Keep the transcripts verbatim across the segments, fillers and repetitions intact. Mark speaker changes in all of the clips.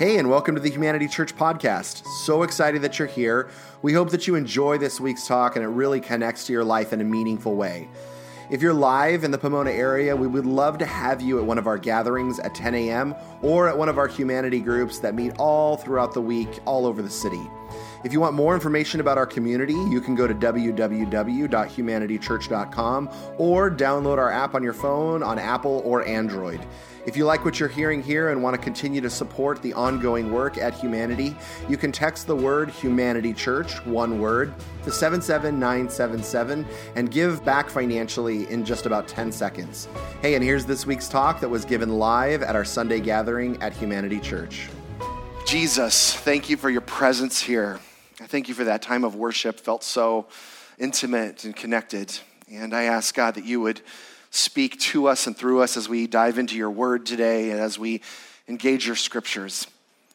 Speaker 1: Hey, and welcome to the Humanity Church podcast. So excited that you're here. We hope that you enjoy this week's talk and it really connects to your life in a meaningful way. If you're live in the Pomona area, we would love to have you at one of our gatherings at ten a.m. or at one of our humanity groups that meet all throughout the week, all over the city. If you want more information about our community, you can go to w w w dot humanity church dot com or download our app on your phone on Apple or Android. If you like what you're hearing here and want to continue to support the ongoing work at Humanity, you can text the word Humanity Church, one word, to seven seven nine seven seven and give back financially in just about ten seconds. Hey, and here's this week's talk that was given live at our Sunday gathering at Humanity Church. Jesus, thank you for your presence here. I thank you for that time of worship. Felt so intimate and connected. And I ask, God, that you would speak to us and through us as we dive into your word today and as we engage your scriptures.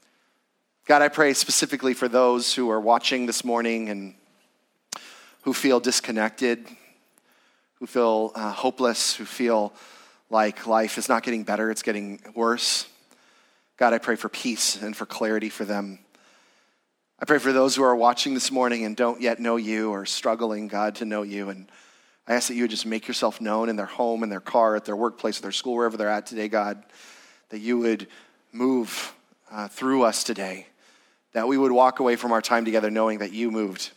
Speaker 1: God, I pray specifically for those who are watching this morning and who feel disconnected, who feel uh, hopeless, who feel like life is not getting better, it's getting worse. God, I pray for peace and for clarity for them. I pray for those who are watching this morning and don't yet know you or struggling, God, to know you. And I ask that you would just make yourself known in their home, in their car, at their workplace, at their school, wherever they're at today, God, that you would move uh, through us today, that we would walk away from our time together knowing that you moved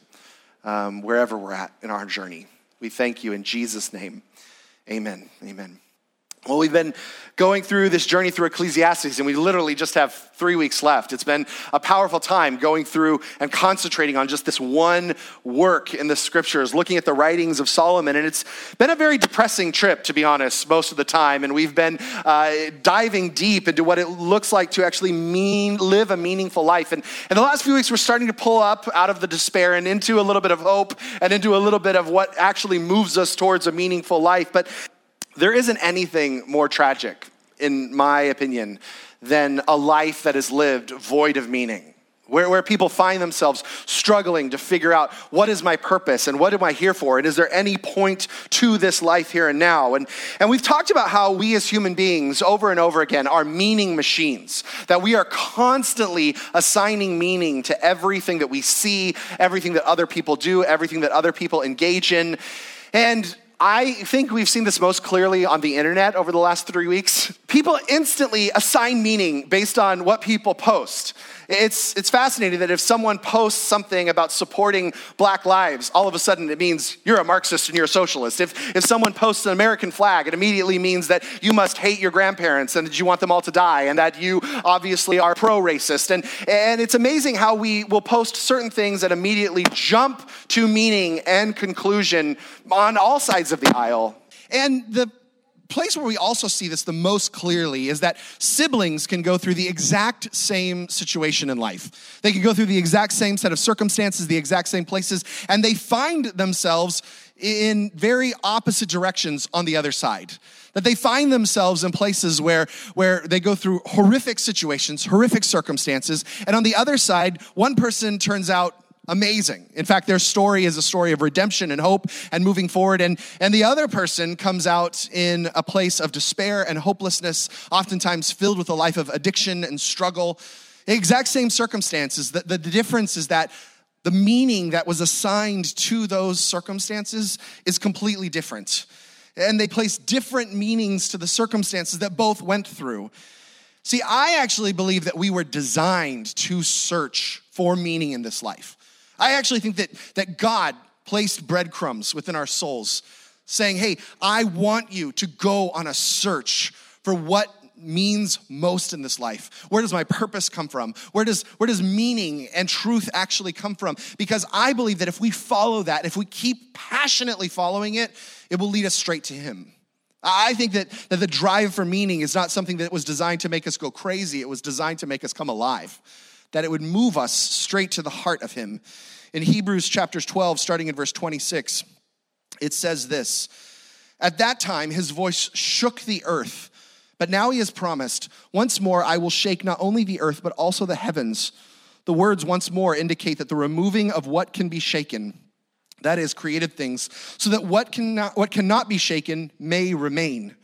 Speaker 1: um, wherever we're at in our journey. We thank you in Jesus' name. Amen. Amen. Well, we've been going through this journey through Ecclesiastes, and we literally just have three weeks left. It's been a powerful time going through and concentrating on just this one work in the scriptures, looking at the writings of Solomon, and it's been a very depressing trip, to be honest, most of the time, and we've been uh, diving deep into what it looks like to actually mean live a meaningful life. And in the last few weeks, we're starting to pull up out of the despair and into a little bit of hope and into a little bit of what actually moves us towards a meaningful life. But there isn't anything more tragic, in my opinion, than a life that is lived void of meaning, where, where people find themselves struggling to figure out what is my purpose and what am I here for, and is there any point to this life here and now? And, and we've talked about how we as human beings over and over again are meaning machines, that we are constantly assigning meaning to everything that we see, everything that other people do, everything that other people engage in. And I think we've seen this most clearly on the internet over the last three weeks. People instantly assign meaning based on what people post. It's it's fascinating that if someone posts something about supporting black lives, all of a sudden it means you're a Marxist and you're a socialist. If if someone posts an American flag, it immediately means that you must hate your grandparents and that you want them all to die and that you obviously are pro-racist. And, and it's amazing how we will post certain things that immediately jump to meaning and conclusion on all sides of the aisle. And the place where we also see this the most clearly is that siblings can go through the exact same situation in life. They can go through the exact same set of circumstances, the exact same places, and they find themselves in very opposite directions on the other side. That they find themselves in places where, where they go through horrific situations, horrific circumstances, and on the other side, one person turns out amazing. In fact, their story is a story of redemption and hope and moving forward. And, and the other person comes out in a place of despair and hopelessness, oftentimes filled with a life of addiction and struggle. The exact same circumstances. The, the, the difference is that the meaning that was assigned to those circumstances is completely different. And they place different meanings to the circumstances that both went through. See, I actually believe that we were designed to search for meaning in this life. I actually think that, that God placed breadcrumbs within our souls saying, hey, I want you to go on a search for what means most in this life. Where does my purpose come from? Where does, where does meaning and truth actually come from? Because I believe that if we follow that, if we keep passionately following it, it will lead us straight to him. I think that, that the drive for meaning is not something that was designed to make us go crazy. It was designed to make us come alive. That it would move us straight to the heart of him. In Hebrews chapter twelve, starting in verse twenty-six, it says this, at that time his voice shook the earth, but now he has promised, once more I will shake not only the earth, but also the heavens. The words once more indicate that the removing of what can be shaken, that is created things, so that what cannot, what cannot be shaken may remain.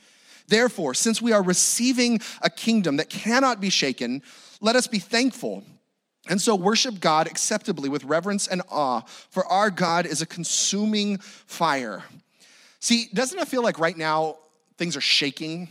Speaker 2: Therefore, since we are receiving a kingdom that cannot be shaken, let us be thankful. And so worship God acceptably with reverence and awe, for our God is a consuming fire. See, doesn't it feel like right now things are shaking?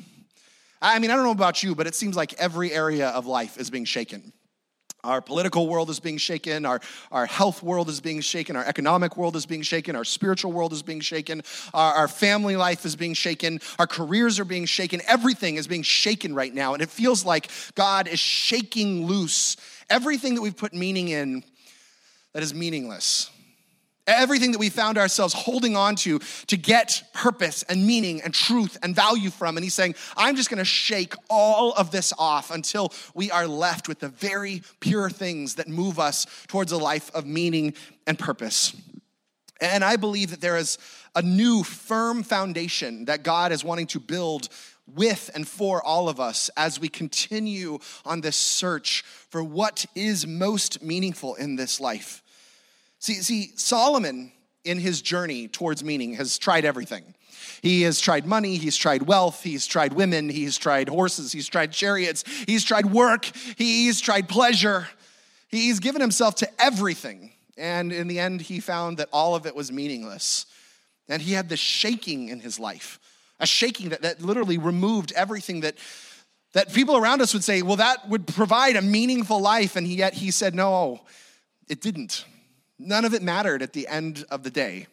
Speaker 2: I mean, I don't know about you, but it seems like every area of life is being shaken. Our political world is being shaken, our, our health world is being shaken, our economic world is being shaken, our spiritual world is being shaken, our, our family life is being shaken, our careers are being shaken, everything is being shaken right now, and it feels like God is shaking loose everything that we've put meaning in that is meaningless. Everything that we found ourselves holding on to to get purpose and meaning and truth and value from. And he's saying, I'm just gonna shake all of this off until we are left with the very pure things that move us towards a life of meaning and purpose. And I believe that there is a new firm foundation that God is wanting to build with and for all of us as we continue on this search for what is most meaningful in this life. See, see, Solomon in his journey towards meaning has tried everything. He has tried money, he's tried wealth, he's tried women, he's tried horses, he's tried chariots, he's tried work, he's tried pleasure. He's given himself to everything. And in the end, he found that all of it was meaningless. And he had this shaking in his life, a shaking that, that literally removed everything that, that people around us would say, well, that would provide a meaningful life. And yet he said, no, it didn't. None of it mattered at the end of the day.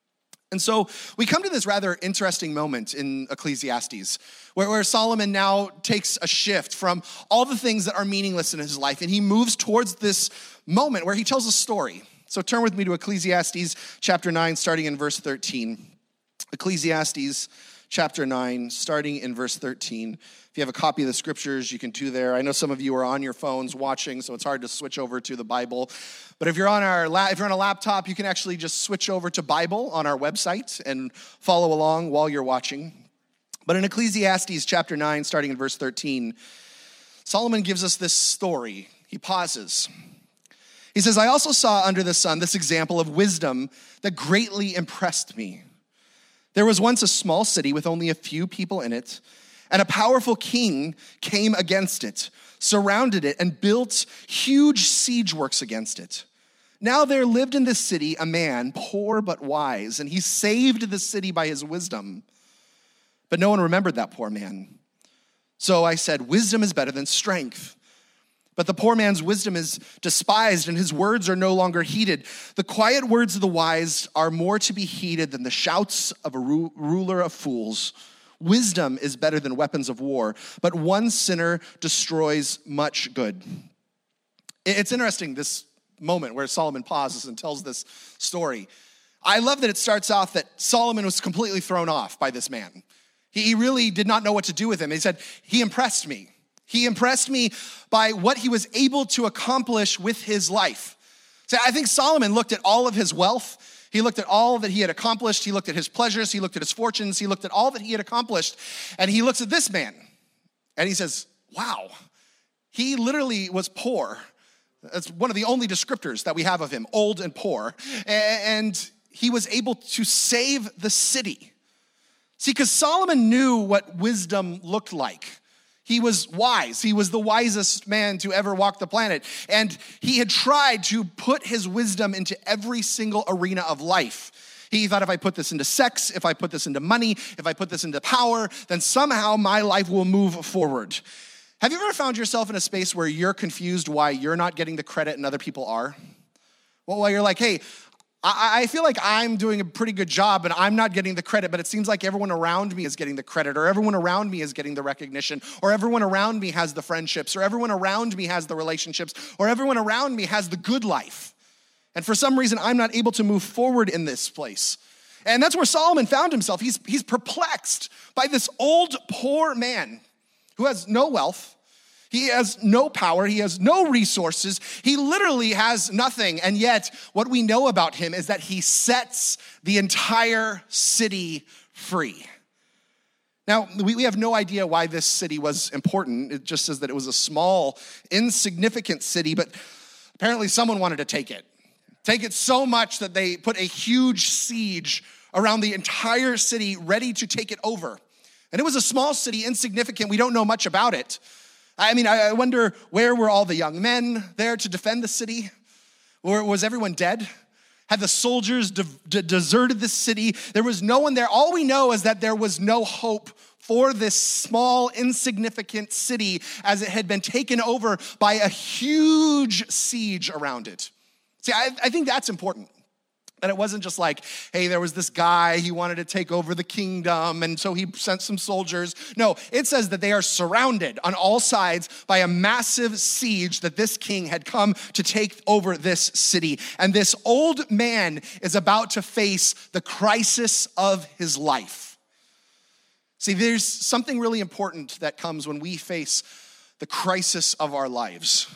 Speaker 2: And so we come to this rather interesting moment in Ecclesiastes, where, where Solomon now takes a shift from all the things that are meaningless in his life, and he moves towards this moment where he tells a story. So turn with me to Ecclesiastes chapter nine, starting in verse thirteen. Ecclesiastes chapter nine, starting in verse thirteen. If you have a copy of the scriptures, you can do there. I know some of you are on your phones watching, so it's hard to switch over to the Bible. But if you're on our la- if you're on a laptop, you can actually just switch over to Bible on our website and follow along while you're watching. But in Ecclesiastes chapter nine, starting in verse thirteen, Solomon gives us this story. He pauses. He says, I also saw under the sun this example of wisdom that greatly impressed me. There was once a small city with only a few people in it, and a powerful king came against it, surrounded it, and built huge siege works against it. Now there lived in this city a man, poor but wise, and he saved the city by his wisdom. But no one remembered that poor man. So I said, wisdom is better than strength. But the poor man's wisdom is despised, and his words are no longer heeded. The quiet words of the wise are more to be heeded than the shouts of a ru- ruler of fools. Wisdom is better than weapons of war, but one sinner destroys much good. It's interesting, this moment where Solomon pauses and tells this story. I love that it starts off that Solomon was completely thrown off by this man. He really did not know what to do with him. He said, he impressed me. He impressed me by what he was able to accomplish with his life. So I think Solomon looked at all of his wealth. He looked at all that he had accomplished. He looked at his pleasures. He looked at his fortunes. He looked at all that he had accomplished. And he looks at this man and he says, wow, he literally was poor. That's one of the only descriptors that we have of him, old and poor. And he was able to save the city. See, because Solomon knew what wisdom looked like. He was wise. He was the wisest man to ever walk the planet. And he had tried to put his wisdom into every single arena of life. He thought, if I put this into sex, if I put this into money, if I put this into power, then somehow my life will move forward. Have you ever found yourself in a space where you're confused why you're not getting the credit and other people are? Well, while you're like, hey, I feel like I'm doing a pretty good job and I'm not getting the credit, but it seems like everyone around me is getting the credit, or everyone around me is getting the recognition, or everyone around me has the friendships, or everyone around me has the relationships, or everyone around me has the good life. And for some reason, I'm not able to move forward in this place. And that's where Solomon found himself. He's, he's perplexed by this old, poor man who has no wealth. He has no power. He has no resources. He literally has nothing. And yet, what we know about him is that he sets the entire city free. Now, we, we have no idea why this city was important. It just says that it was a small, insignificant city, but apparently someone wanted to take it. Take it so much that they put a huge siege around the entire city, ready to take it over. And it was a small city, insignificant. We don't know much about it. I mean, I wonder, where were all the young men there to defend the city? Or was everyone dead? Had the soldiers de- de- deserted the city? There was no one there. All we know is that there was no hope for this small, insignificant city as it had been taken over by a huge siege around it. See, I, I think that's important. That it wasn't just like, hey, there was this guy, he wanted to take over the kingdom, and so he sent some soldiers. No, it says that they are surrounded on all sides by a massive siege that this king had come to take over this city. And this old man is about to face the crisis of his life. See, there's something really important that comes when we face the crisis of our lives.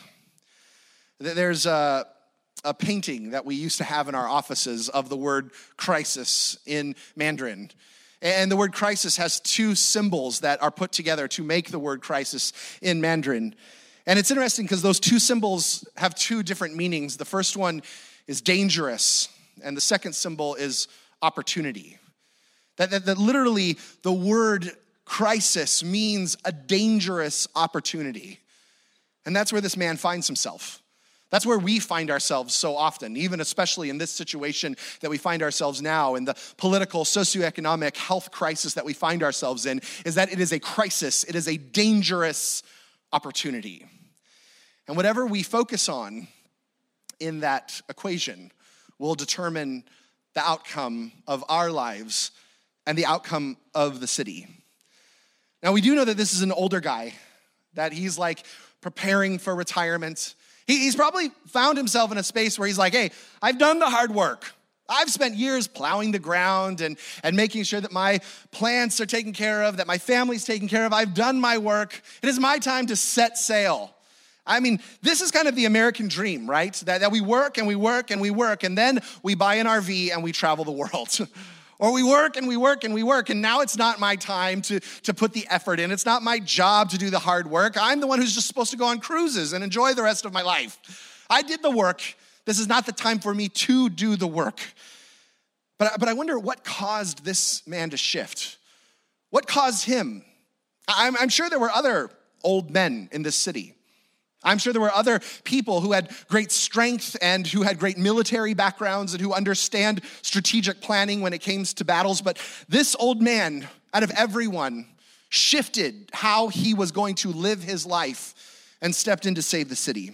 Speaker 2: There's a... a painting that we used to have in our offices of the word crisis in Mandarin. And the word crisis has two symbols that are put together to make the word crisis in Mandarin. And it's interesting because those two symbols have two different meanings. The first one is dangerous, and the second symbol is opportunity. That, that, that literally the word crisis means a dangerous opportunity. And that's where this man finds himself. That's where we find ourselves so often, even especially in this situation that we find ourselves now, in the political, socioeconomic, health crisis that we find ourselves in, is that it is a crisis. It is a dangerous opportunity. And whatever we focus on in that equation will determine the outcome of our lives and the outcome of the city. Now, we do know that this is an older guy, that he's like preparing for retirement. He's probably found himself in a space where he's like, hey, I've done the hard work. I've spent years plowing the ground and, and making sure that my plants are taken care of, that my family's taken care of. I've done my work. It is my time to set sail. I mean, this is kind of the American dream, right? That, that we work and we work and we work, and then we buy an R V and we travel the world. Or we work and we work and we work, and now it's not my time to, to put the effort in. It's not my job to do the hard work. I'm the one who's just supposed to go on cruises and enjoy the rest of my life. I did the work. This is not the time for me to do the work. But, but I wonder what caused this man to shift. What caused him? I'm, I'm sure there were other old men in this city. I'm sure there were other people who had great strength and who had great military backgrounds and who understand strategic planning when it came to battles. But this old man, out of everyone, shifted how he was going to live his life and stepped in to save the city.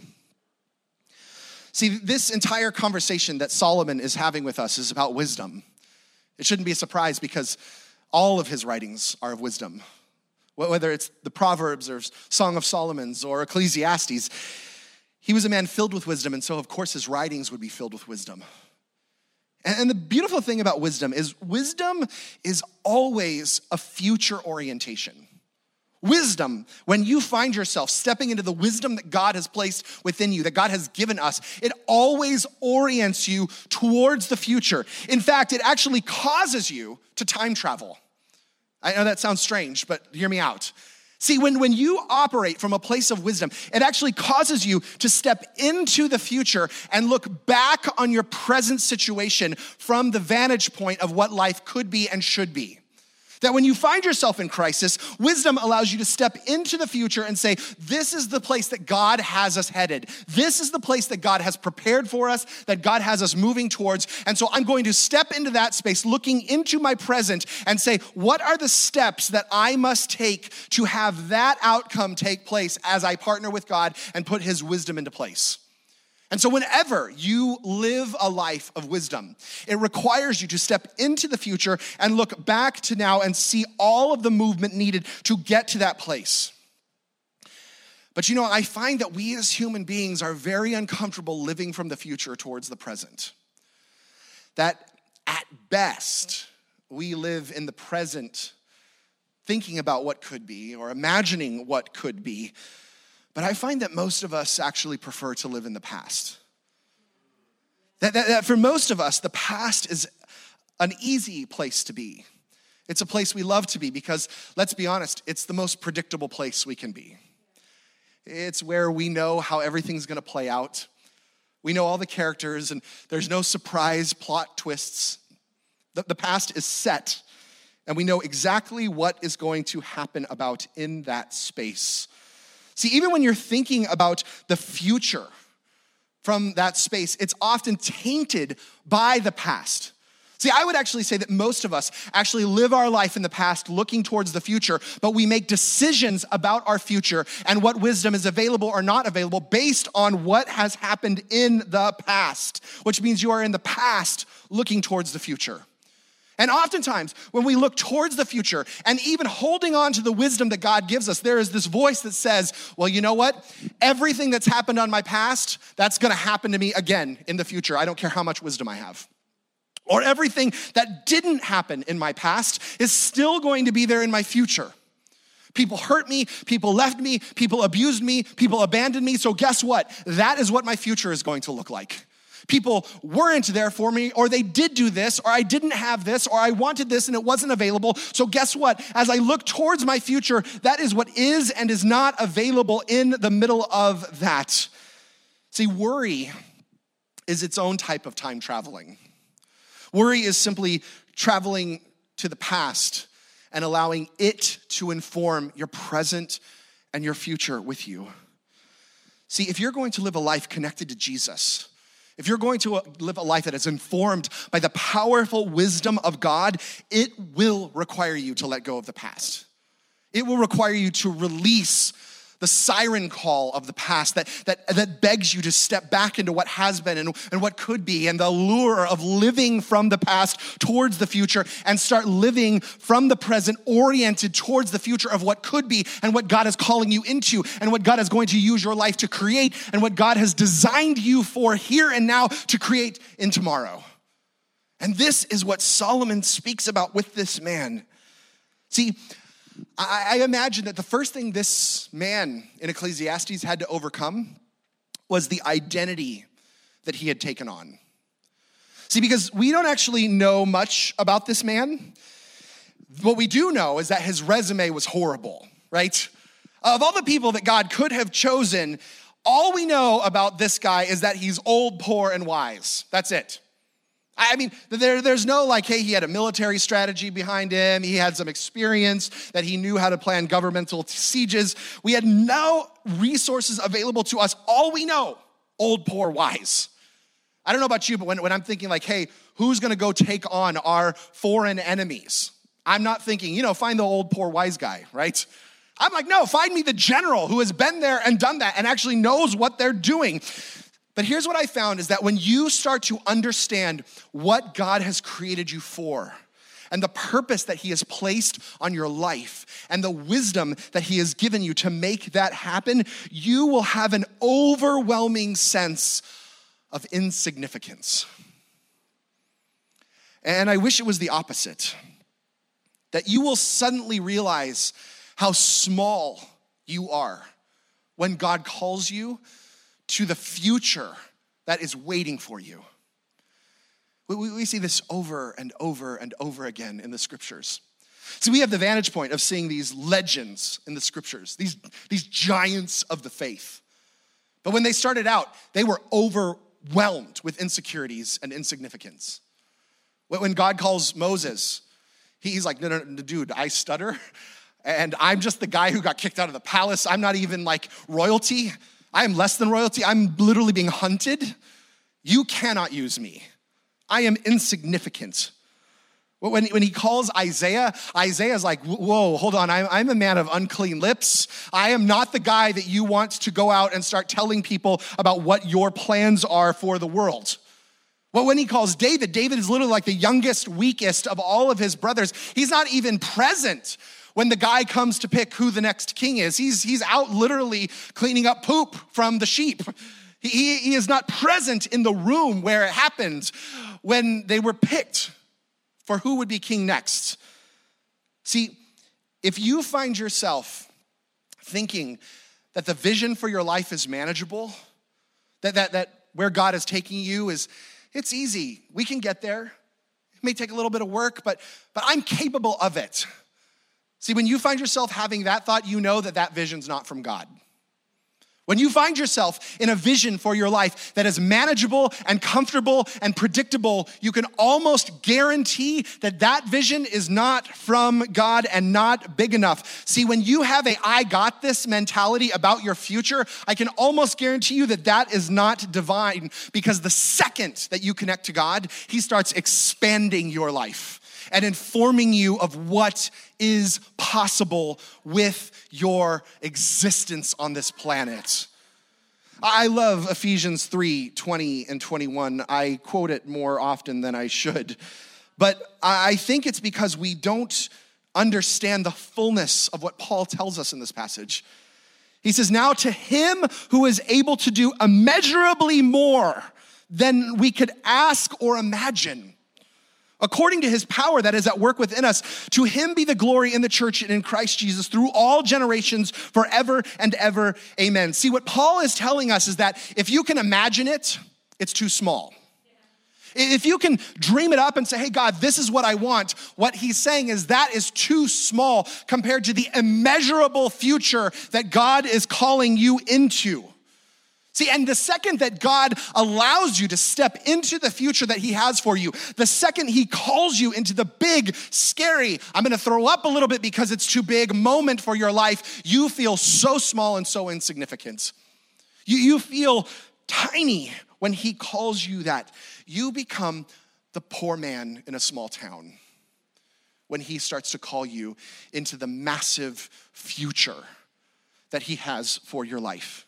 Speaker 2: See, this entire conversation that Solomon is having with us is about wisdom. It shouldn't be a surprise because all of his writings are of wisdom. Whether it's the Proverbs or Song of Solomon's or Ecclesiastes, he was a man filled with wisdom, and so of course his writings would be filled with wisdom. And the beautiful thing about wisdom is wisdom is always a future orientation. Wisdom, when you find yourself stepping into the wisdom that God has placed within you, that God has given us, it always orients you towards the future. In fact, it actually causes you to time travel. I know that sounds strange, but hear me out. See, when, when you operate from a place of wisdom, it actually causes you to step into the future and look back on your present situation from the vantage point of what life could be and should be. That when you find yourself in crisis, wisdom allows you to step into the future and say, this is the place that God has us headed. This is the place that God has prepared for us, that God has us moving towards. And so I'm going to step into that space, looking into my present and say, what are the steps that I must take to have that outcome take place as I partner with God and put his wisdom into place? And so whenever you live a life of wisdom, it requires you to step into the future and look back to now and see all of the movement needed to get to that place. But you know, I find that we as human beings are very uncomfortable living from the future towards the present. That at best, we live in the present thinking about what could be or imagining what could be. But I find that most of us actually prefer to live in the past. That, that, that for most of us, the past is an easy place to be. It's a place we love to be because, let's be honest, it's the most predictable place we can be. It's where we know how everything's gonna play out. We know all the characters and there's no surprise plot twists. The, the past is set. And we know exactly what is going to happen about in that space. See, even when you're thinking about the future from that space, it's often tainted by the past. See, I would actually say that most of us actually live our life in the past looking towards the future, but we make decisions about our future and what wisdom is available or not available based on what has happened in the past, which means you are in the past looking towards the future. And oftentimes, when we look towards the future and even holding on to the wisdom that God gives us, there is this voice that says, well, you know what? Everything that's happened on my past, that's gonna happen to me again in the future. I don't care how much wisdom I have. Or everything that didn't happen in my past is still going to be there in my future. People hurt me, people left me, people abused me, people abandoned me. So guess what? That is what my future is going to look like. People weren't there for me, or they did do this, or I didn't have this, or I wanted this and it wasn't available. So guess what? As I look towards my future, that is what is and is not available in the middle of that. See, worry is its own type of time traveling. Worry is simply traveling to the past and allowing it to inform your present and your future with you. See, if you're going to live a life connected to Jesus, if you're going to live a life that is informed by the powerful wisdom of God, it will require you to let go of the past. It will require you to release the siren call of the past that, that, that begs you to step back into what has been and, and what could be, and the lure of living from the past towards the future and start living from the present oriented towards the future of what could be and what God is calling you into and what God is going to use your life to create and what God has designed you for here and now to create in tomorrow. And this is what Solomon speaks about with this man. See, I imagine that the first thing this man in Ecclesiastes had to overcome was the identity that he had taken on. See, because we don't actually know much about this man. What we do know is that his resume was horrible, right? Of all the people that God could have chosen, all we know about this guy is that he's old, poor, and wise. That's it. I mean, there, there's no like, hey, he had a military strategy behind him. He had some experience that he knew how to plan governmental sieges. We had no resources available to us. All we know, old, poor, wise. I don't know about you, but when, when I'm thinking like, hey, who's gonna go take on our foreign enemies? I'm not thinking, you know, find the old, poor, wise guy, right? I'm like, no, find me the general who has been there and done that and actually knows what they're doing. But here's what I found is that when you start to understand what God has created you for and the purpose that he has placed on your life and the wisdom that he has given you to make that happen, you will have an overwhelming sense of insignificance. And I wish it was the opposite, that you will suddenly realize how small you are when God calls you to the future that is waiting for you. We, we see this over and over and over again in the scriptures. So we have the vantage point of seeing these legends in the scriptures, these, these giants of the faith. But when they started out, they were overwhelmed with insecurities and insignificance. When God calls Moses, he's like, no, no, no, dude, I stutter. And I'm just the guy who got kicked out of the palace. I'm not even like royalty. I am less than royalty. I'm literally being hunted. You cannot use me. I am insignificant. When, when he calls Isaiah, Isaiah's like, whoa, hold on. I'm, I'm a man of unclean lips. I am not the guy that you want to go out and start telling people about what your plans are for the world. Well, when he calls David, David is literally like the youngest, weakest of all of his brothers. He's not even present when the guy comes to pick who the next king is. He's, he's out literally cleaning up poop from the sheep. He, he is not present in the room where it happened when they were picked for who would be king next. See, if you find yourself thinking that the vision for your life is manageable, that, that, that where God is taking you is, it's easy. We can get there. It may take a little bit of work, but, but I'm capable of it. See, when you find yourself having that thought, you know that that vision's not from God. When you find yourself in a vision for your life that is manageable and comfortable and predictable, you can almost guarantee that that vision is not from God and not big enough. See, when you have a I got this mentality about your future, I can almost guarantee you that that is not divine, because the second that you connect to God, he starts expanding your life and informing you of what is possible with your existence on this planet. I love Ephesians three, twenty and twenty-one. I quote it more often than I should, but I think it's because we don't understand the fullness of what Paul tells us in this passage. He says, now to him who is able to do immeasurably more than we could ask or imagine, according to his power that is at work within us, to him be the glory in the church and in Christ Jesus through all generations forever and ever. Amen. See, what Paul is telling us is that if you can imagine it, it's too small. If you can dream it up and say, hey, God, this is what I want, what he's saying is that is too small compared to the immeasurable future that God is calling you into. See, and the second that God allows you to step into the future that he has for you, the second he calls you into the big, scary, I'm gonna throw up a little bit because it's too big moment for your life, you feel so small and so insignificant. You, you feel tiny when he calls you that. You become the poor man in a small town when he starts to call you into the massive future that he has for your life.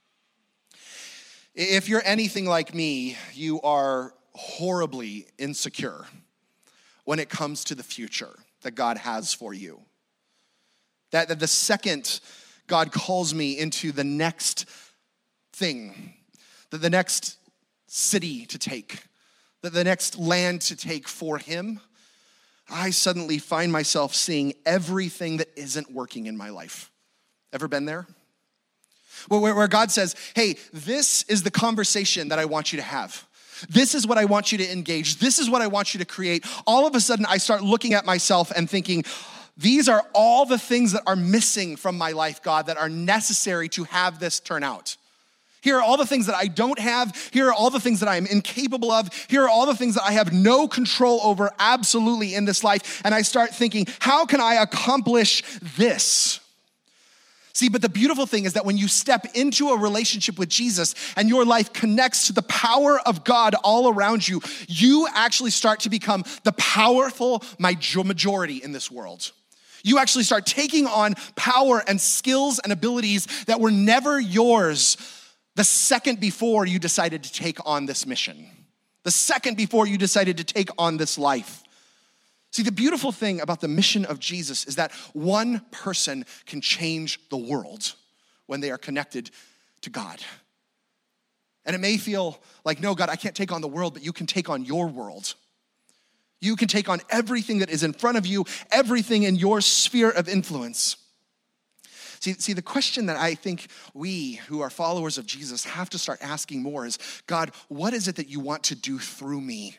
Speaker 2: If you're anything like me, you are horribly insecure when it comes to the future that God has for you. That, that the second God calls me into the next thing, the, the next city to take, the, the next land to take for him, I suddenly find myself seeing everything that isn't working in my life. Ever been there? Where, where God says, hey, this is the conversation that I want you to have. This is what I want you to engage. This is what I want you to create. All of a sudden, I start looking at myself and thinking, these are all the things that are missing from my life, God, that are necessary to have this turn out. Here are all the things that I don't have. Here are all the things that I'm incapable of. Here are all the things that I have no control over absolutely in this life. And I start thinking, how can I accomplish this? See, but the beautiful thing is that when you step into a relationship with Jesus and your life connects to the power of God all around you, you actually start to become the powerful majority in this world. You actually start taking on power and skills and abilities that were never yours the second before you decided to take on this mission, the second before you decided to take on this life. See, the beautiful thing about the mission of Jesus is that one person can change the world when they are connected to God. And it may feel like, no, God, I can't take on the world, but you can take on your world. You can take on everything that is in front of you, everything in your sphere of influence. See, see, the question that I think we who are followers of Jesus have to start asking more is, God, what is it that you want to do through me?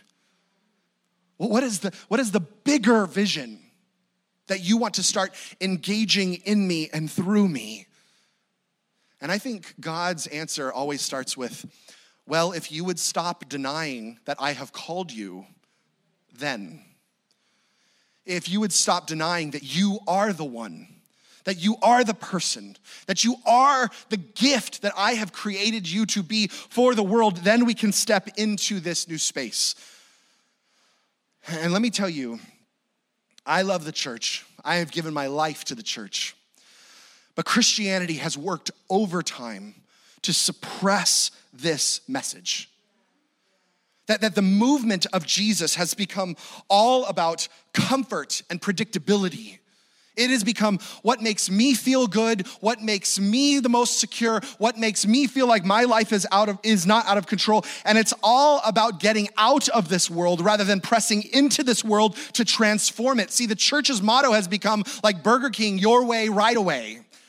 Speaker 2: What is the, what is the bigger vision that you want to start engaging in me and through me? And I think God's answer always starts with, well, if you would stop denying that I have called you, then. If you would stop denying that you are the one, that you are the person, that you are the gift that I have created you to be for the world, then we can step into this new space. And let me tell you, I love the church. I have given my life to the church. But Christianity has worked overtime to suppress this message. That, that the movement of Jesus has become all about comfort and predictability. It has become what makes me feel good, what makes me the most secure, what makes me feel like my life is out of is not out of control. And it's all about getting out of this world rather than pressing into this world to transform it. See, the church's motto has become like Burger King, your way, right away.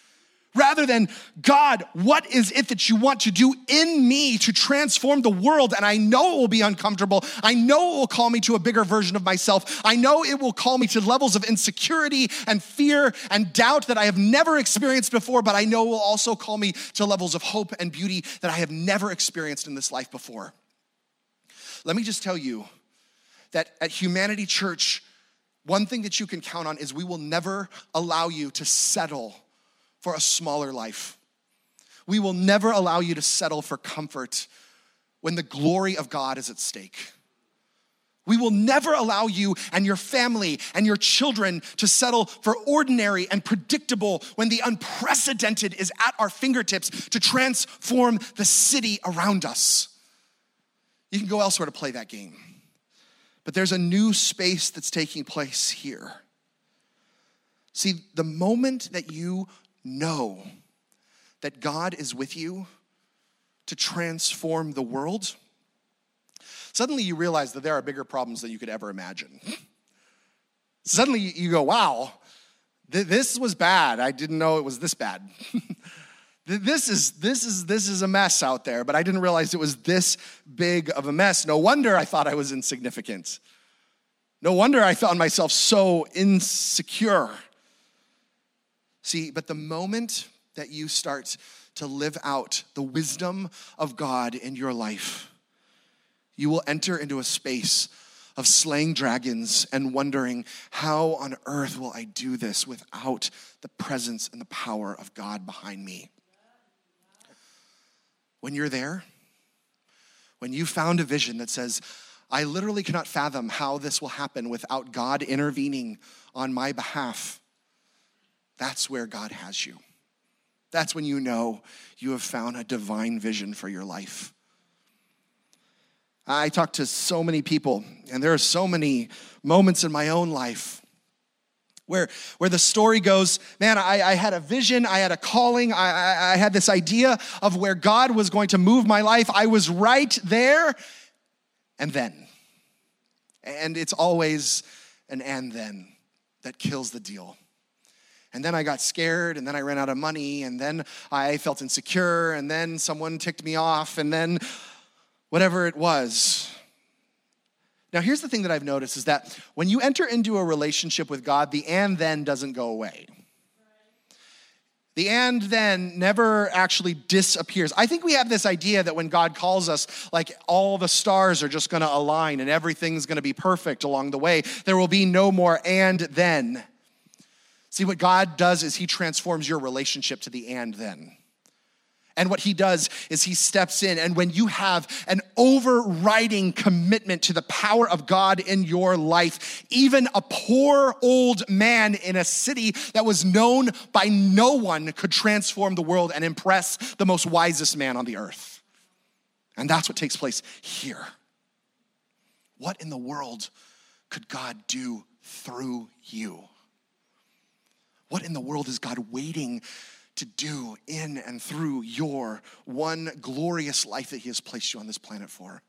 Speaker 2: Rather than, God, what is it that you want to do in me to transform the world? And I know it will be uncomfortable. I know it will call me to a bigger version of myself. I know it will call me to levels of insecurity and fear and doubt that I have never experienced before, but I know it will also call me to levels of hope and beauty that I have never experienced in this life before. Let me just tell you that at Humanity Church, one thing that you can count on is we will never allow you to settle for a smaller life. We will never allow you to settle for comfort when the glory of God is at stake. We will never allow you and your family and your children to settle for ordinary and predictable when the unprecedented is at our fingertips to transform the city around us. You can go elsewhere to play that game. But there's a new space that's taking place here. See, the moment that you know that God is with you to transform the world, suddenly you realize that there are bigger problems than you could ever imagine. Suddenly you go, wow, th- this was bad. I didn't know it was this bad. This is, this is, this is a mess out there, but I didn't realize it was this big of a mess. No wonder I thought I was insignificant. No wonder I found myself so insecure. See, but the moment that you start to live out the wisdom of God in your life, you will enter into a space of slaying dragons and wondering, how on earth will I do this without the presence and the power of God behind me? When you're there, when you found a vision that says, I literally cannot fathom how this will happen without God intervening on my behalf, that's where God has you. That's when you know you have found a divine vision for your life. I talk to so many people, and there are so many moments in my own life where, where the story goes, man, I, I had a vision, I had a calling, I, I, I had this idea of where God was going to move my life. I was right there, and then. And it's always an and then that kills the deal. And then I got scared, and then I ran out of money, and then I felt insecure, and then someone ticked me off, and then whatever it was. Now, here's the thing that I've noticed is that when you enter into a relationship with God, the and then doesn't go away. The and then never actually disappears. I think we have this idea that when God calls us, like all the stars are just going to align and everything's going to be perfect along the way. There will be no more and then. See, what God does is he transforms your relationship to the and then. And what he does is he steps in, and when you have an overriding commitment to the power of God in your life, even a poor old man in a city that was known by no one could transform the world and impress the most wisest man on the earth. And that's what takes place here. What in the world could God do through you? What in the world is God waiting to do in and through your one glorious life that he has placed you on this planet for?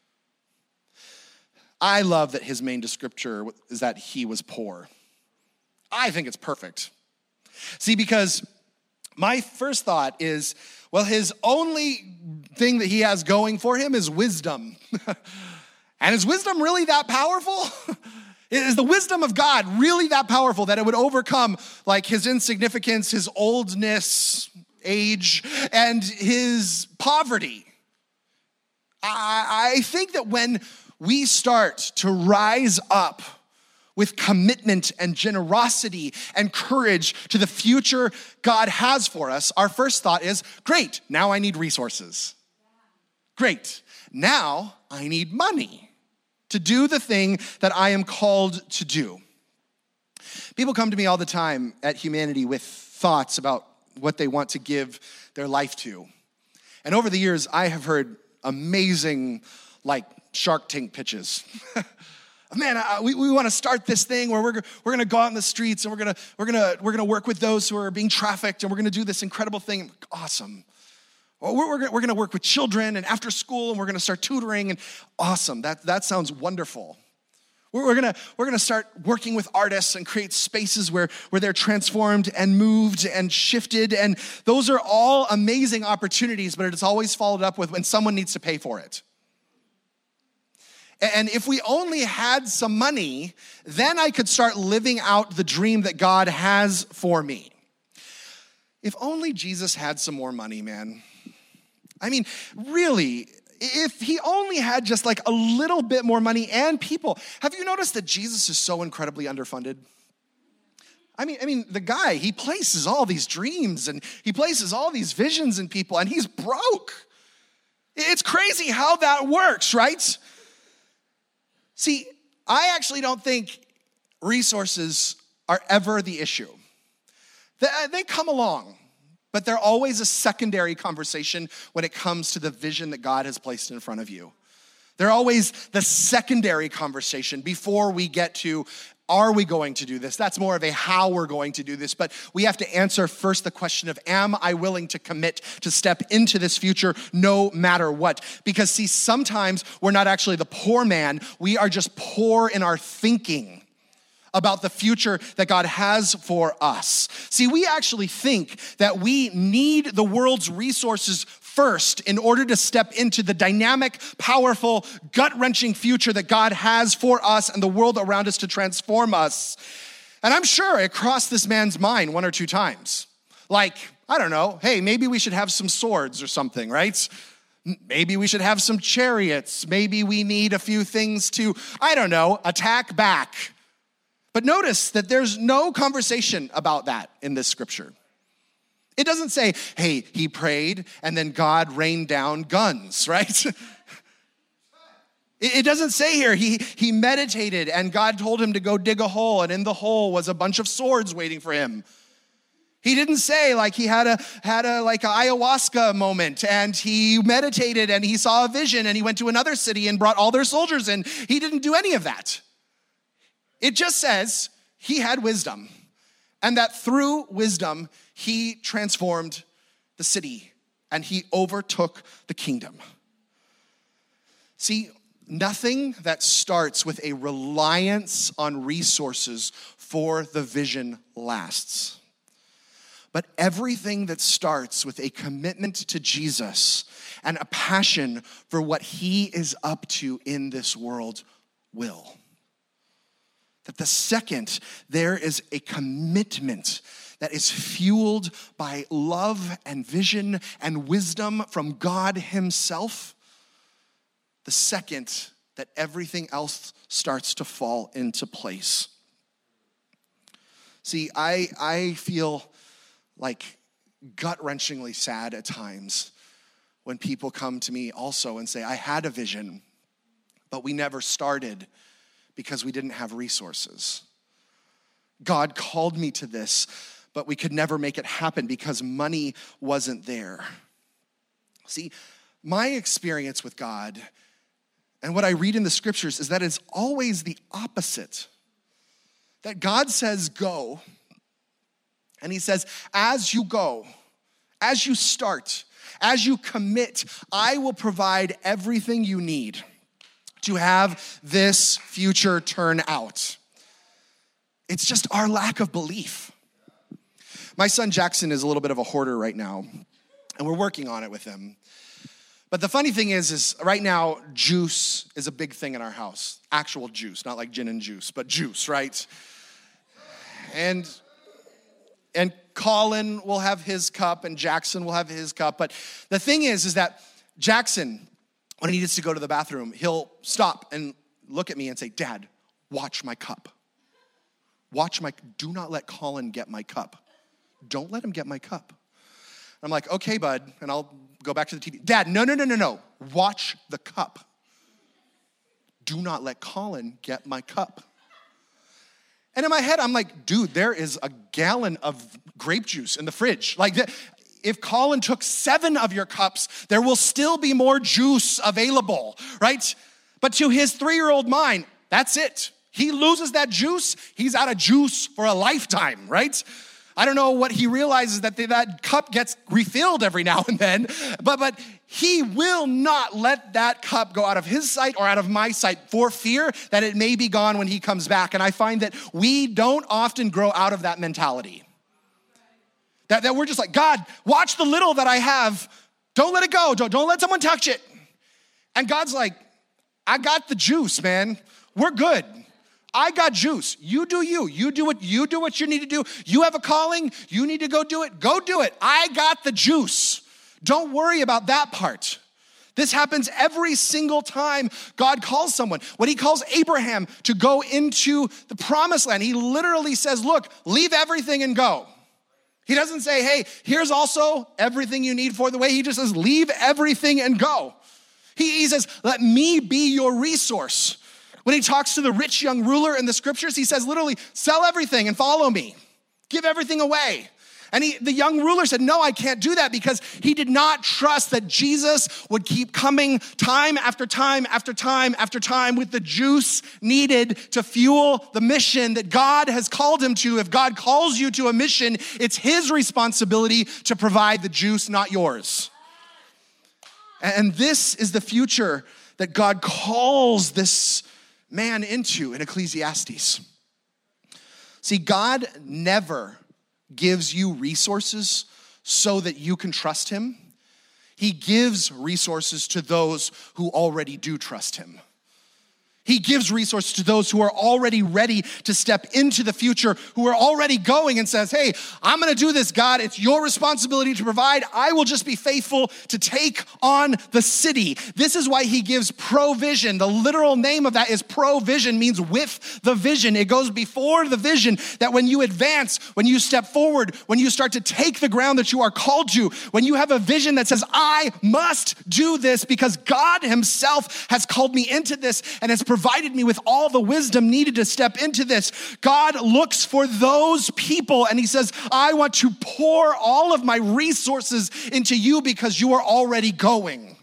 Speaker 2: I love that his main descriptor is that he was poor. I think it's perfect. See, because my first thought is, well, his only thing that he has going for him is wisdom. And is wisdom really that powerful? Is the wisdom of God really that powerful that it would overcome like his insignificance, his oldness, age, and his poverty? I, I think that when we start to rise up with commitment and generosity and courage to the future God has for us, our first thought is, great, now I need resources. Great, now I need money to do the thing that I am called to do. People come to me all the time at Humanity with thoughts about what they want to give their life to. And over the years, I have heard amazing, like, Shark Tank pitches. Man, I, we, we want to start this thing where we're, we're going to go out in the streets and we're going to we're going to we're going to work with those who are being trafficked, and we're going to do this incredible thing. Awesome. Or we're, we're, we're going to work with children and after school, and we're going to start tutoring, and awesome. That, that sounds wonderful. We're, we're gonna we're gonna start working with artists and create spaces where, where they're transformed and moved and shifted. And those are all amazing opportunities, but it's always followed up with when someone needs to pay for it. And if we only had some money, then I could start living out the dream that God has for me. If only Jesus had some more money, man. I mean, really, if he only had just like a little bit more money and people. Have you noticed that Jesus is so incredibly underfunded? I mean, I mean, the guy, he places all these dreams and he places all these visions in people, and he's broke. It's crazy how that works, right? See, I actually don't think resources are ever the issue. They, they come along, but they're always a secondary conversation when it comes to the vision that God has placed in front of you. They're always the secondary conversation before we get to, are we going to do this? That's more of a how we're going to do this. But we have to answer first the question of, am I willing to commit to step into this future no matter what? Because see, sometimes we're not actually the poor man. We are just poor in our thinking about the future that God has for us. See, we actually think that we need the world's resources first in order to step into the dynamic, powerful, gut-wrenching future that God has for us and the world around us to transform us. And I'm sure it crossed this man's mind one or two times. Like, I don't know, hey, maybe we should have some swords or something, right? Maybe we should have some chariots. Maybe we need a few things to, I don't know, attack back. But notice that there's no conversation about that in this scripture. It doesn't say, hey, he prayed and then God rained down guns, right? It doesn't say here, he, he meditated and God told him to go dig a hole, and in the hole was a bunch of swords waiting for him. He didn't say like he had a had a like an ayahuasca moment and he meditated and he saw a vision and he went to another city and brought all their soldiers in. He didn't do any of that. It just says he had wisdom, and that through wisdom, he transformed the city and he overtook the kingdom. See, nothing that starts with a reliance on resources for the vision lasts. But everything that starts with a commitment to Jesus and a passion for what he is up to in this world will. That the second there is a commitment that is fueled by love and vision and wisdom from God himself, the second that everything else starts to fall into place. See, I, I feel like gut-wrenchingly sad at times when people come to me also and say, I had a vision, but we never started because we didn't have resources. God called me to this, but we could never make it happen because money wasn't there. See, my experience with God and what I read in the scriptures is that it's always the opposite. That God says, go, and he says, as you go, as you start, as you commit, I will provide everything you need to have this future turn out. It's just our lack of belief. My son Jackson is a little bit of a hoarder right now, and we're working on it with him. But the funny thing is, is right now, juice is a big thing in our house. Actual juice, not like gin and juice, but juice, right? And, and Colin will have his cup, and Jackson will have his cup. But the thing is, is that Jackson, when he needs to go to the bathroom, he'll stop and look at me and say, Dad, watch my cup. Watch my, do not let Colin get my cup. Don't let him get my cup. I'm like, okay, bud, and I'll go back to the T V. Dad, no, no, no, no, no. Watch the cup. Do not let Colin get my cup. And in my head, I'm like, dude, there is a gallon of grape juice in the fridge. Like, if Colin took seven of your cups, there will still be more juice available, right? But to his three-year-old mind, that's it. He loses that juice, he's out of juice for a lifetime, right? I don't know what he realizes, that the, that cup gets refilled every now and then, but, but he will not let that cup go out of his sight or out of my sight for fear that it may be gone when he comes back. And I find that we don't often grow out of that mentality. That, that we're just like, God, watch the little that I have. Don't let it go. Don't, don't let someone touch it. And God's like, I got the juice, man. We're good. I got juice. You do you. You do what you do what you need to do. You have a calling. You need to go do it. Go do it. I got the juice. Don't worry about that part. This happens every single time God calls someone. When he calls Abraham to go into the promised land, he literally says, look, leave everything and go. He doesn't say, hey, here's also everything you need for the way. He just says, leave everything and go. He, he says, let me be your resource. When he talks to the rich young ruler in the scriptures, he says literally, sell everything and follow me. Give everything away. And he, the young ruler said, no, I can't do that, because he did not trust that Jesus would keep coming time after time after time after time with the juice needed to fuel the mission that God has called him to. If God calls you to a mission, it's his responsibility to provide the juice, not yours. And this is the future that God calls this man into in Ecclesiastes. See, God never gives you resources so that you can trust him. He gives resources to those who already do trust him. He gives resources to those who are already ready to step into the future, who are already going, and says, hey, I'm gonna do this, God. It's your responsibility to provide. I will just be faithful to take on the city. This is why he gives provision. The literal name of that is provision, means with the vision. It goes before the vision, that when you advance, when you step forward, when you start to take the ground that you are called to, when you have a vision that says, I must do this because God himself has called me into this and has provided provided me with all the wisdom needed to step into this. God looks for those people and he says, I want to pour all of my resources into you because you are already going.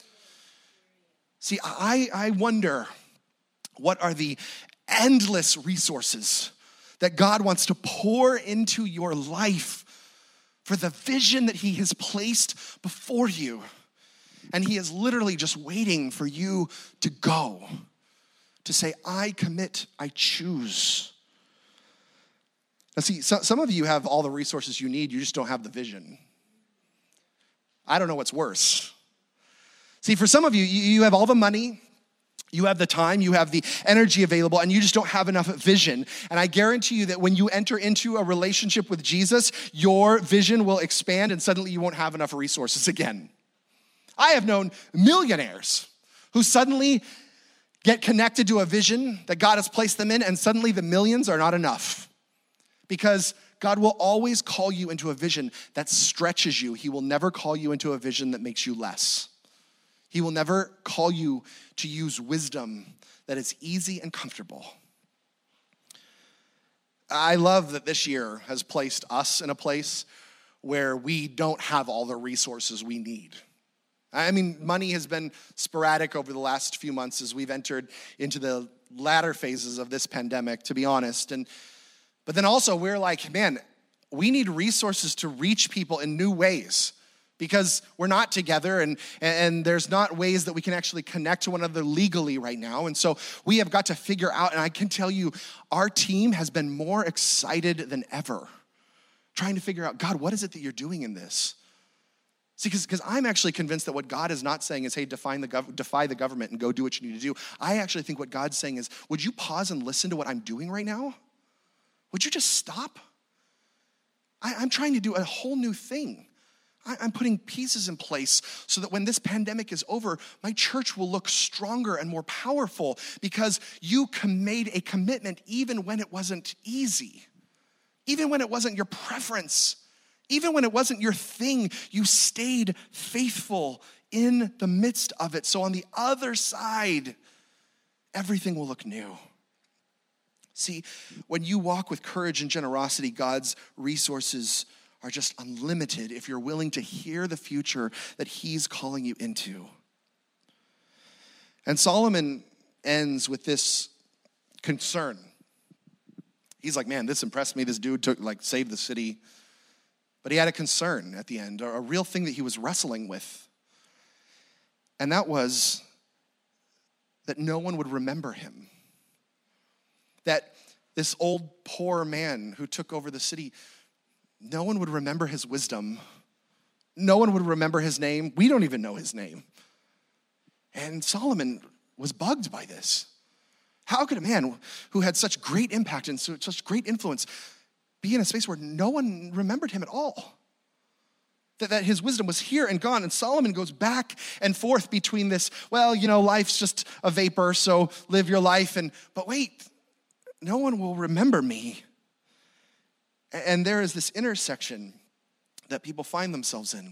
Speaker 2: See, I, I wonder, what are the endless resources that God wants to pour into your life for the vision that he has placed before you? And he is literally just waiting for you to go. To say, I commit, I choose. Now see, so, some of you have all the resources you need, you just don't have the vision. I don't know what's worse. See, for some of you, you, you have all the money, you have the time, you have the energy available, and you just don't have enough vision. And I guarantee you that when you enter into a relationship with Jesus, your vision will expand and suddenly you won't have enough resources again. I have known millionaires who suddenly get connected to a vision that God has placed them in, and suddenly the millions are not enough. Because God will always call you into a vision that stretches you. He will never call you into a vision that makes you less. He will never call you to use wisdom that is easy and comfortable. I love that this year has placed us in a place where we don't have all the resources we need. I mean, money has been sporadic over the last few months as we've entered into the latter phases of this pandemic, to be honest. And but then also we're like, man, we need resources to reach people in new ways because we're not together and, and there's not ways that we can actually connect to one another legally right now. And so we have got to figure out, and I can tell you, our team has been more excited than ever, trying to figure out, God, what is it that you're doing in this? See, because I'm actually convinced that what God is not saying is, hey, define the gov- defy the government and go do what you need to do. I actually think what God's saying is, would you pause and listen to what I'm doing right now? Would you just stop? I, I'm trying to do a whole new thing. I, I'm putting pieces in place so that when this pandemic is over, my church will look stronger and more powerful because you made a commitment even when it wasn't easy, even when it wasn't your preference. Even when it wasn't your thing, you stayed faithful in the midst of it. So on the other side, everything will look new. See, when you walk with courage and generosity, God's resources are just unlimited if you're willing to hear the future that he's calling you into. And Solomon ends with this concern. He's like, man, this impressed me. This dude took, like, saved the city. But he had a concern at the end, a real thing that he was wrestling with. And that was that no one would remember him. That this old poor man who took over the city, no one would remember his wisdom. No one would remember his name. We don't even know his name. And Solomon was bugged by this. How could a man who had such great impact and such great influence be in a space where no one remembered him at all? That, that his wisdom was here and gone. And Solomon goes back and forth between this, well, you know, life's just a vapor, so live your life. And but wait, no one will remember me. And there is this intersection that people find themselves in.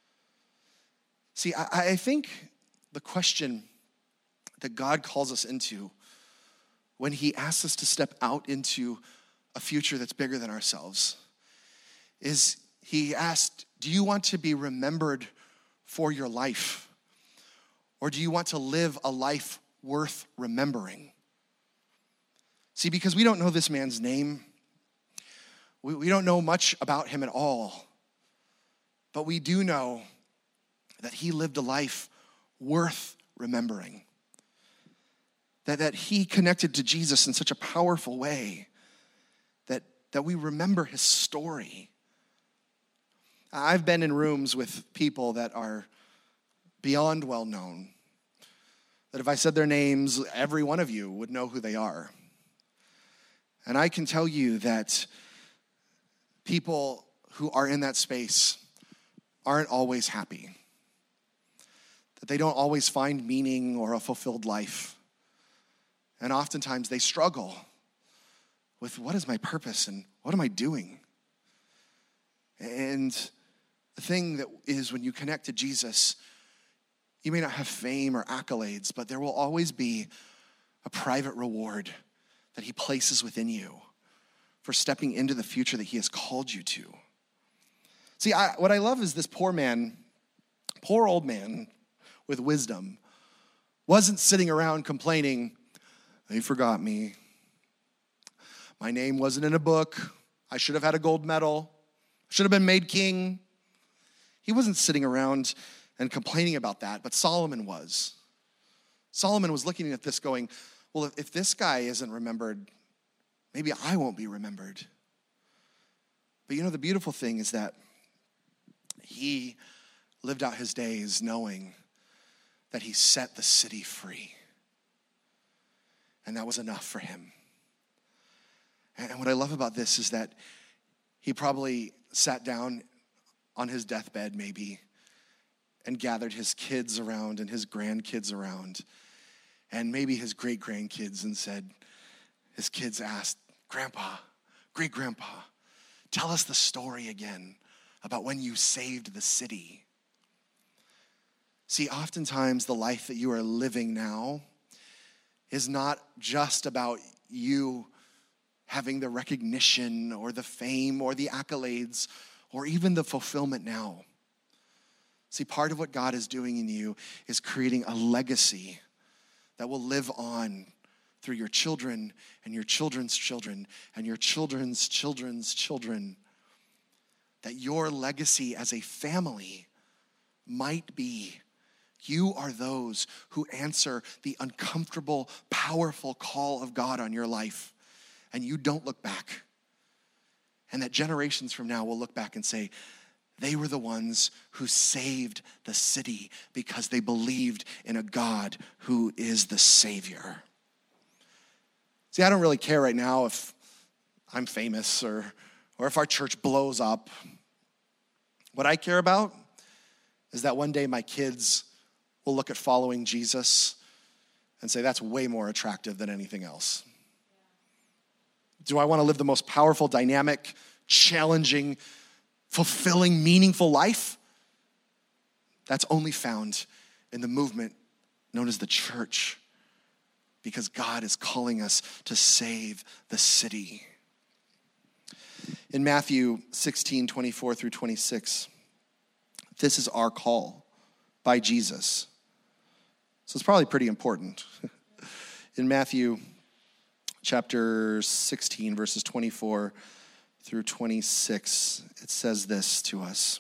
Speaker 2: See, I, I think the question that God calls us into when he asks us to step out into a future that's bigger than ourselves is he asked, do you want to be remembered for your life? Or do you want to live a life worth remembering? See, because we don't know this man's name. We, we don't know much about him at all. But we do know that he lived a life worth remembering. That, that he connected to Jesus in such a powerful way that, that we remember his story. I've been in rooms with people that are beyond well known, that if I said their names, every one of you would know who they are. And I can tell you that people who are in that space aren't always happy, that they don't always find meaning or a fulfilled life. And oftentimes they struggle with, what is my purpose and what am I doing? And the thing that is, when you connect to Jesus, you may not have fame or accolades, but there will always be a private reward that he places within you for stepping into the future that he has called you to. See, I, what I love is this poor man, poor old man with wisdom, wasn't sitting around complaining, they forgot me. My name wasn't in a book. I should have had a gold medal. Should have been made king. He wasn't sitting around and complaining about that, but Solomon was. Solomon was looking at this going, well, if, if this guy isn't remembered, maybe I won't be remembered. But you know, the beautiful thing is that he lived out his days knowing that he set the city free. And that was enough for him. And what I love about this is that he probably sat down on his deathbed maybe and gathered his kids around and his grandkids around and maybe his great-grandkids and said, his kids asked, Grandpa, great-grandpa, tell us the story again about when you saved the city. See, oftentimes the life that you are living now is not just about you having the recognition or the fame or the accolades or even the fulfillment now. See, part of what God is doing in you is creating a legacy that will live on through your children and your children's children and your children's children's children. That your legacy as a family might be, you are those who answer the uncomfortable, powerful call of God on your life, and you don't look back. And that generations from now will look back and say, they were the ones who saved the city because they believed in a God who is the Savior. See, I don't really care right now if I'm famous or, or if our church blows up. What I care about is that one day my kids will look at following Jesus and say, that's way more attractive than anything else. Do I want to live the most powerful, dynamic, challenging, fulfilling, meaningful life? That's only found in the movement known as the church, because God is calling us to save the city. In Matthew sixteen, twenty-four through twenty-six, this is our call by Jesus. So it's probably pretty important. In Matthew chapter sixteen, verses twenty-four through twenty-six, it says this to us.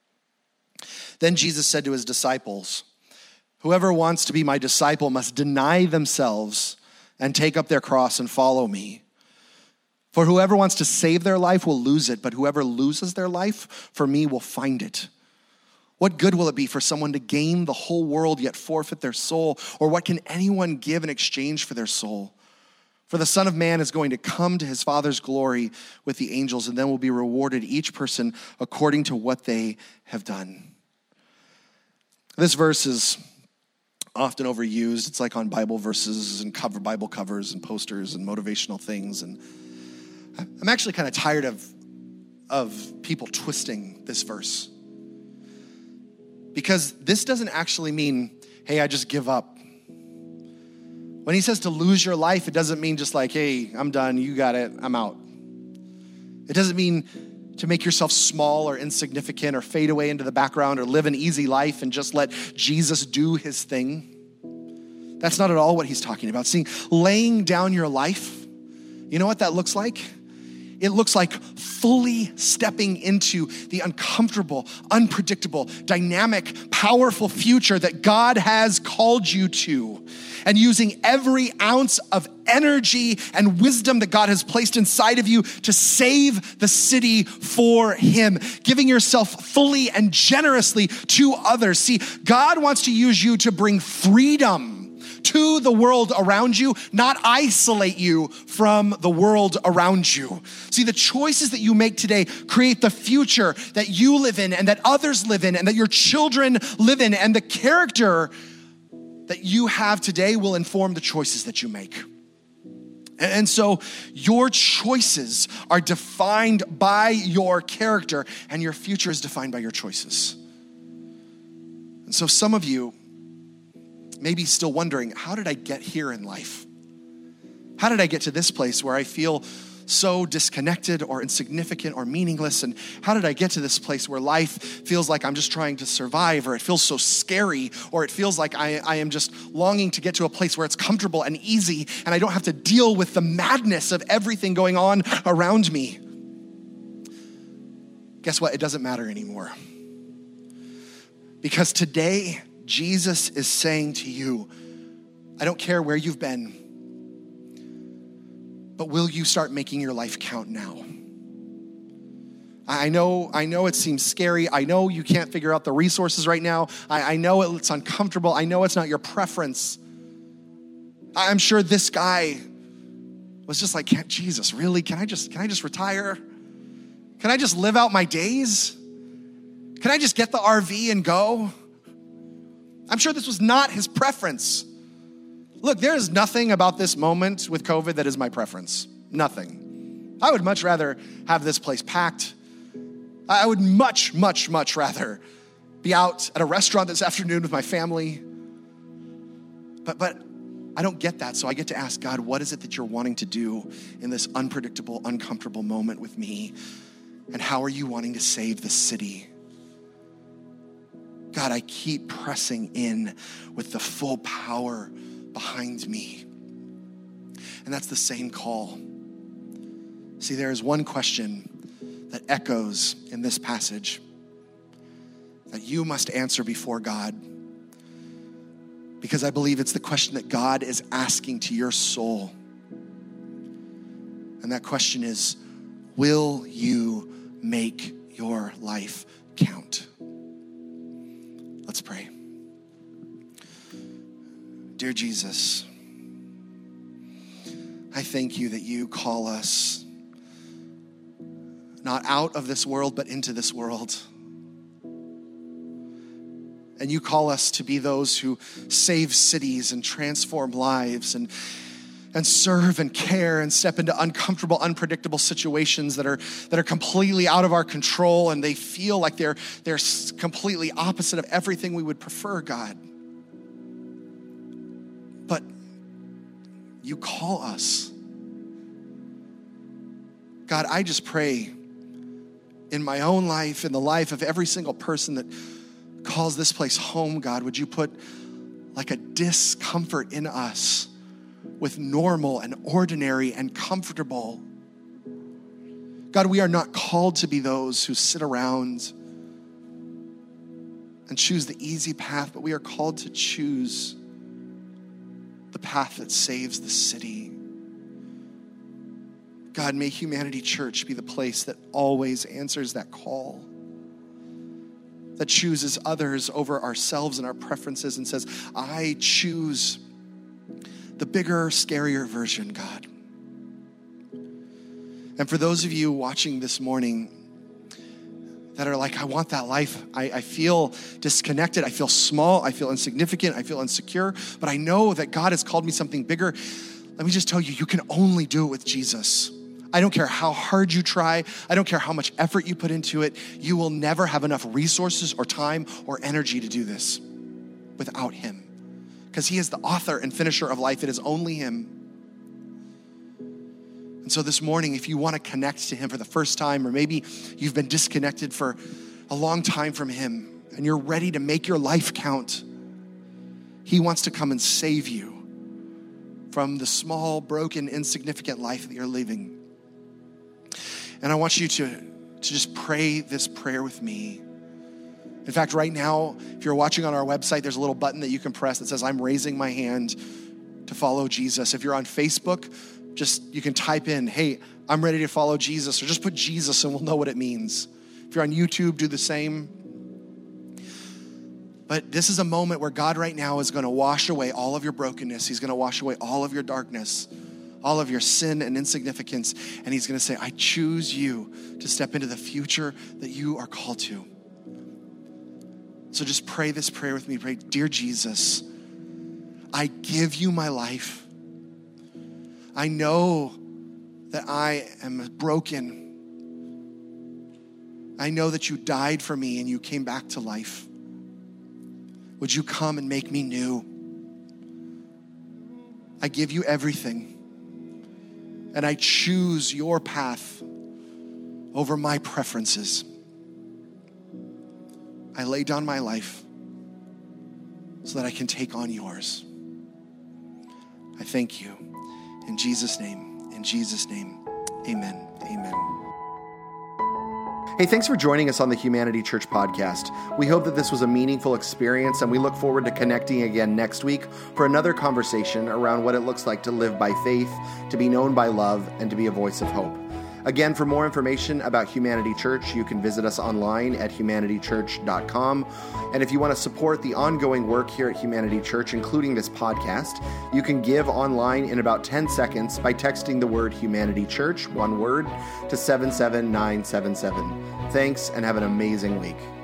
Speaker 2: Then Jesus said to his disciples, "Whoever wants to be my disciple must deny themselves and take up their cross and follow me. For whoever wants to save their life will lose it, but whoever loses their life for me will find it. What good will it be for someone to gain the whole world yet forfeit their soul? Or what can anyone give in exchange for their soul? For the Son of Man is going to come to his Father's glory with the angels, and then will be rewarded each person according to what they have done." This verse is often overused. It's like on Bible verses and cover Bible covers and posters and motivational things. And I'm actually kind of tired of, of people twisting this verse. Because this doesn't actually mean, hey, I just give up. When he says to lose your life, it doesn't mean just like, hey, I'm done, you got it, I'm out. It doesn't mean to make yourself small or insignificant or fade away into the background or live an easy life and just let Jesus do his thing. That's not at all what he's talking about. See, laying down your life, you know what that looks like? It looks like fully stepping into the uncomfortable, unpredictable, dynamic, powerful future that God has called you to, and using every ounce of energy and wisdom that God has placed inside of you to save the city for him, giving yourself fully and generously to others. See, God wants to use you to bring freedom to the world around you, not isolate you from the world around you. See, the choices that you make today create the future that you live in and that others live in and that your children live in, and the character that you have today will inform the choices that you make. And so your choices are defined by your character, and your future is defined by your choices. And so some of you maybe still wondering, how did I get here in life? How did I get to this place where I feel so disconnected or insignificant or meaningless? And how did I get to this place where life feels like I'm just trying to survive, or it feels so scary, or it feels like I, I am just longing to get to a place where it's comfortable and easy and I don't have to deal with the madness of everything going on around me? Guess what? It doesn't matter anymore. Because today, Jesus is saying to you, I don't care where you've been, but will you start making your life count now? I know, I know it seems scary. I know you can't figure out the resources right now. I, I know it's uncomfortable. I know it's not your preference. I'm sure this guy was just like, can't Jesus, really? Can I just, can I just retire? Can I just live out my days? Can I just get the R V and go? I'm sure this was not his preference. Look, there is nothing about this moment with COVID that is my preference. Nothing. I would much rather have this place packed. I would much, much, much rather be out at a restaurant this afternoon with my family. But, but I don't get that, so I get to ask God, what is it that you're wanting to do in this unpredictable, uncomfortable moment with me? And how are you wanting to save the city? God, I keep pressing in with the full power behind me. And that's the same call. See, there is one question that echoes in this passage that you must answer before God, because I believe it's the question that God is asking to your soul. And that question is, will you make your life count? Let's pray. Dear Jesus, I thank you that you call us not out of this world, but into this world. And you call us to be those who save cities and transform lives and, and serve and care and step into uncomfortable, unpredictable situations that are, that are completely out of our control, and they feel like they're, they're completely opposite of everything we would prefer, God. But you call us. God, I just pray in my own life, in the life of every single person that calls this place home, God, would you put like a discomfort in us with normal and ordinary and comfortable. God, we are not called to be those who sit around and choose the easy path, but we are called to choose the path that saves the city. God, may Humanity Church be the place that always answers that call, that chooses others over ourselves and our preferences and says, I choose the bigger, scarier version, God. And for those of you watching this morning that are like, I want that life. I, I feel disconnected. I feel small. I feel insignificant. I feel insecure. But I know that God has called me something bigger. Let me just tell you, you can only do it with Jesus. I don't care how hard you try. I don't care how much effort you put into it. You will never have enough resources or time or energy to do this without him. Because he is the author and finisher of life. It is only him. And so this morning, if you want to connect to him for the first time, or maybe you've been disconnected for a long time from him, and you're ready to make your life count, he wants to come and save you from the small, broken, insignificant life that you're living. And I want you to, to just pray this prayer with me. In fact, right now, if you're watching on our website, there's a little button that you can press that says, I'm raising my hand to follow Jesus. If you're on Facebook, just you can type in, hey, I'm ready to follow Jesus, or just put Jesus and we'll know what it means. If you're on YouTube, do the same. But this is a moment where God right now is going to wash away all of your brokenness. He's going to wash away all of your darkness, all of your sin and insignificance. And he's going to say, I choose you to step into the future that you are called to. So just pray this prayer with me. Pray, dear Jesus, I give you my life. I know that I am broken. I know that you died for me and you came back to life. Would you come and make me new? I give you everything. And I choose your path over my preferences. I lay down my life so that I can take on yours. I thank you. In Jesus' name, in Jesus' name, amen, amen.
Speaker 1: Hey, thanks for joining us on the Humanity Church podcast. We hope that this was a meaningful experience, and we look forward to connecting again next week for another conversation around what it looks like to live by faith, to be known by love, and to be a voice of hope. Again, for more information about Humanity Church, you can visit us online at humanity church dot com. And if you want to support the ongoing work here at Humanity Church, including this podcast, you can give online in about ten seconds by texting the word Humanity Church, one word, to seven seven nine seven seven. Thanks, and have an amazing week.